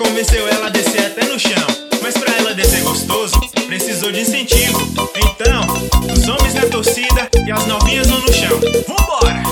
convenceu ela a descer até no chão. Mas pra ela descer gostoso, precisou de incentivo. Então, os homens na torcida e as novinhas vão no chão. Vambora!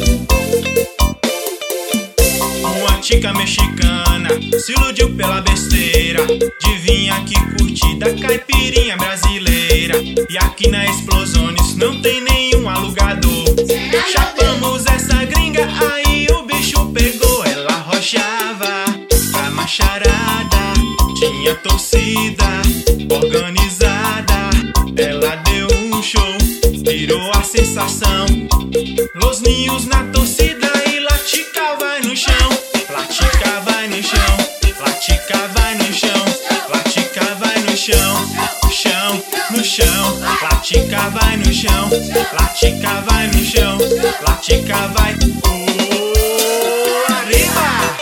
Uma tica mexicana se iludiu pela besteira de vir aqui curtir da caipirinha brasileira. E aqui na Explosiones não tem nenhum alugador. Chapamos essa gringa, aí o bicho pegou. Ela arrochava pra macharada, tinha torcida organizada. Ela deu um show, virou a sensação. Los ninhos na torcida e Latica vai no chão. Latica vai no chão, Latica vai no chão, Latica vai no chão, chão, no chão. Latica vai no chão, Latica vai no chão, Latica vai. Arriba!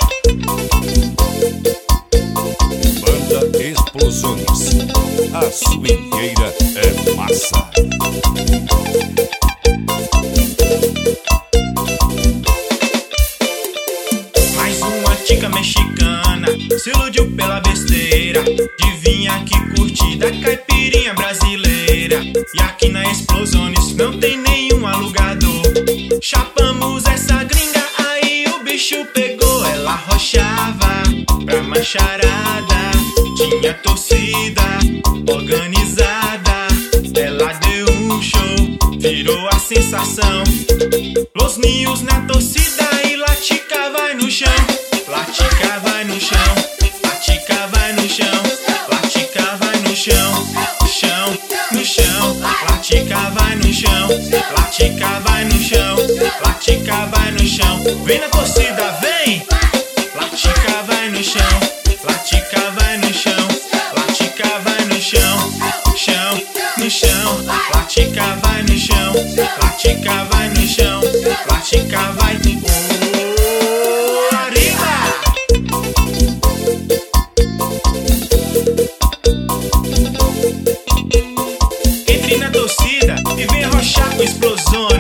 Banda Explosiones, a swingueira é massa. Mais uma tica mexicana se iludiu pela besteira de vir aqui curtir da caipirinha brasileira. E aqui na Explosiones não tem nenhum alugador. Chapamos essa gringa, aí o bicho pegou. Ela arrochava pra macharada, tinha torcida organizada. Ela deu um show, virou a sensação. Los ninhos na torcida e Latica vai no chão. Latica vai no chão, Latica vai no chão, Latica vai no chão, chão, no chão. Latica vai no chão, Latica vai no chão, Latica vai no chão. Vem na torcida, vem! Latica vai no chão, Latica vai no chão, Latica vai no chão, chão, no chão. Latica vai no chão, Latica vai no chão, Latica vai. Arriba! Entre na torcida e vem arrochar com Explosiones.